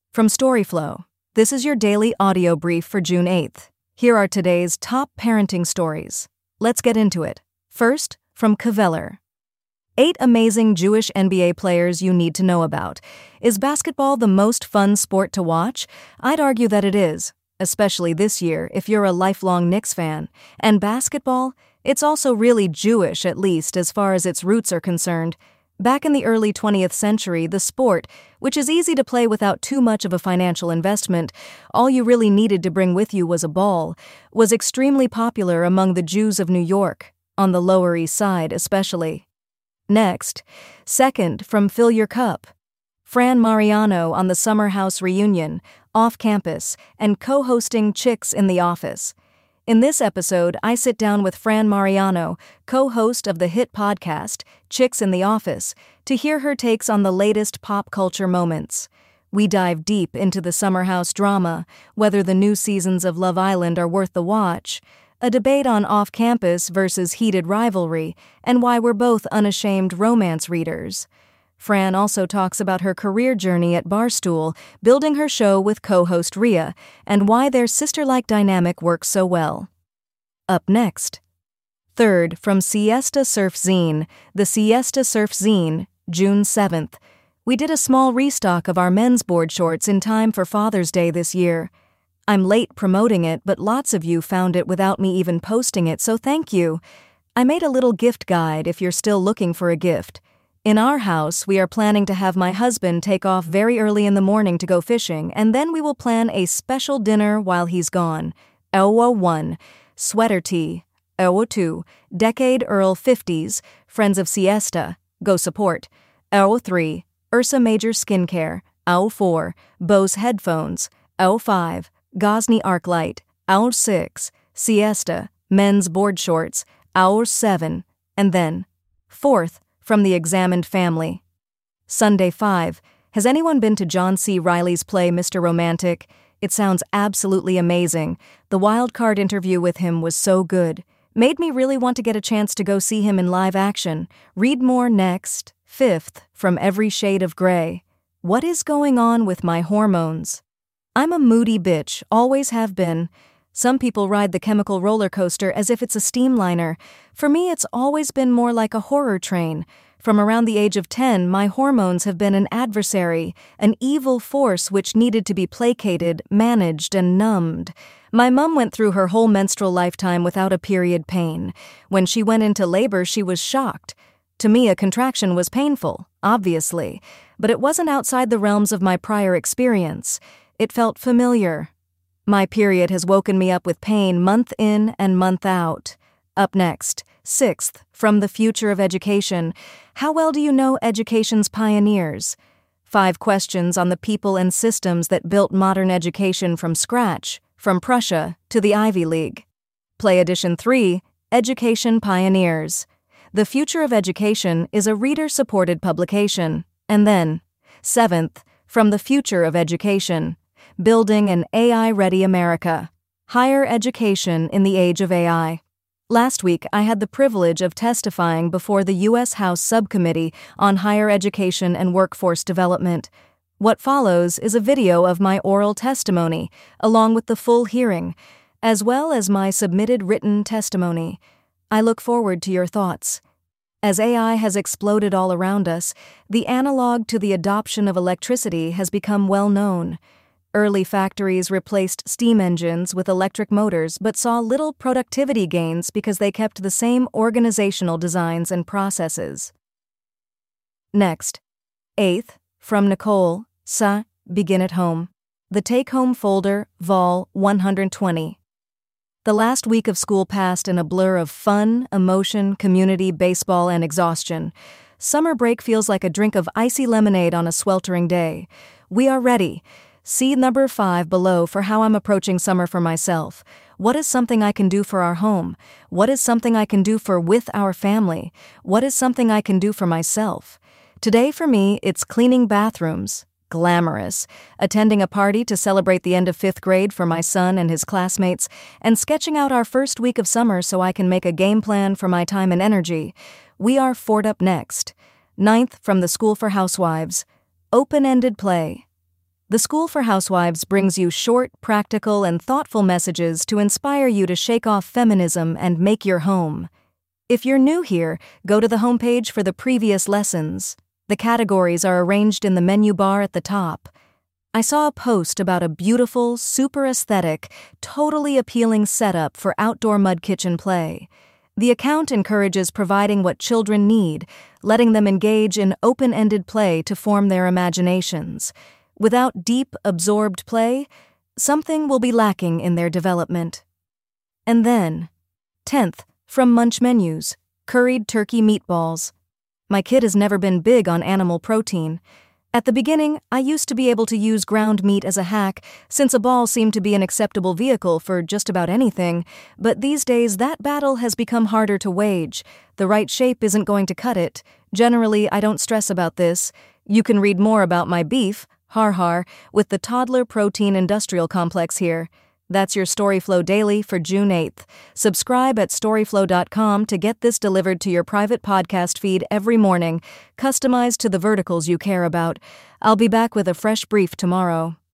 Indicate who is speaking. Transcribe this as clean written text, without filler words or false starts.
Speaker 1: From Storyflow, this is your daily audio brief for June 8th. Here are today's top parenting stories. Let's get into it. First, from Kveler. 8 amazing Jewish NBA players you need to know about. Is basketball the most fun sport to watch? I'd argue that it is, especially this year if you're a lifelong Knicks fan. And basketball? It's also really Jewish, at least as far as its roots are concerned. Back in the early 20th century, the sport, which is easy to play without too much of a financial investment, all you really needed to bring with you was a ball, was extremely popular among the Jews of New York, on the Lower East Side especially. Next, second from Fill Your Cup. Fran Mariano on the Summer House reunion, off campus, and co-hosting Chicks in the Office. In this episode, I sit down with Fran Mariano, co-host of the hit podcast, Chicks in the Office, to hear her takes on the latest pop culture moments. We dive deep into the Summer House drama, whether the new seasons of Love Island are worth the watch, a debate on off-campus versus heated rivalry, and why we're both unashamed romance readers. Fran also talks about her career journey at Barstool, building her show with co-host Rhea, and why their sister-like dynamic works so well. Up next. Third, from Siesta Surf Zine, the Siesta Surf Zine, June 7th. We did a small restock of our men's board shorts in time for Father's Day this year. I'm late promoting it, but lots of you found it without me even posting it, so thank you. I made a little gift guide if you're still looking for a gift. In our house, we are planning to have my husband take off very early in the morning to go fishing, and then we will plan a special dinner while he's gone. Ewa 1, Sweater Tea. Ewa 2, Decade Earl 50s, Friends of Siesta, go support. Ewa 3, Ursa Major Skincare. Ewa 4, Bose Headphones. Ewa 5, Gosney Arclight. Ewa 6, Siesta, Men's Board Shorts. Ewa 7, and then, fourth, from the Examined Family. Sunday 5. Has anyone been to John C. Reilly's play Mr. Romantic? It sounds absolutely amazing. The wild card interview with him was so good. Made me really want to get a chance to go see him in live action. Read more next. Fifth, from Every Shade of Grey. What is going on with my hormones? I'm a moody bitch, always have been. Some people ride the chemical roller coaster as if it's a steamliner. For me, it's always been more like a horror train. From around the age of 10, my hormones have been an adversary, an evil force which needed to be placated, managed, and numbed. My mom went through her whole menstrual lifetime without a period pain. When she went into labor, she was shocked. To me, a contraction was painful, obviously, but it wasn't outside the realms of my prior experience. It felt familiar. My period has woken me up with pain month in and month out. Up next, sixth, from The Future of Education. How well do you know education's pioneers? 5 questions on the people and systems that built modern education from scratch, from Prussia to the Ivy League. Play Edition 3, Education Pioneers. The Future of Education is a reader-supported publication. And then, 7th, from The Future of Education. Building an AI-Ready America. Higher Education in the Age of AI. Last week, I had the privilege of testifying before the U.S. House Subcommittee on Higher Education and Workforce Development. What follows is a video of my oral testimony, along with the full hearing, as well as my submitted written testimony. I look forward to your thoughts. As AI has exploded all around us, the analog to the adoption of electricity has become well known. Early factories replaced steam engines with electric motors but saw little productivity gains because they kept the same organizational designs and processes. Next, 8th, from Nicole, Sa, Begin at Home. The Take-Home Folder, Vol. 120. The last week of school passed in a blur of fun, emotion, community, baseball, and exhaustion. Summer break feels like a drink of icy lemonade on a sweltering day. We are ready. See number 5 below for how I'm approaching summer for myself. What is something I can do for our home? What is something I can do for with our family? What is something I can do for myself? Today for me, it's cleaning bathrooms. Glamorous. Attending a party to celebrate the end of 5th grade for my son and his classmates, and sketching out our first week of summer so I can make a game plan for my time and energy. We are 4th up next. 9th, from the School for Housewives. Open-ended play. The School for Housewives brings you short, practical, and thoughtful messages to inspire you to shake off feminism and make your home. If you're new here, go to the homepage for the previous lessons. The categories are arranged in the menu bar at the top. I saw a post about a beautiful, super aesthetic, totally appealing setup for outdoor mud kitchen play. The account encourages providing what children need, letting them engage in open-ended play to form their imaginations. Without deep, absorbed play, something will be lacking in their development. And then, 10th, from Munch Menus, curried turkey meatballs. My kid has never been big on animal protein. At the beginning, I used to be able to use ground meat as a hack, since a ball seemed to be an acceptable vehicle for just about anything, but these days that battle has become harder to wage. The right shape isn't going to cut it. Generally, I don't stress about this. You can read more about my beef, har, with the Toddler Protein Industrial Complex here. That's your StoryFlow Daily for June 8th. Subscribe at storyflow.com to get this delivered to your private podcast feed every morning, customized to the verticals you care about. I'll be back with a fresh brief tomorrow.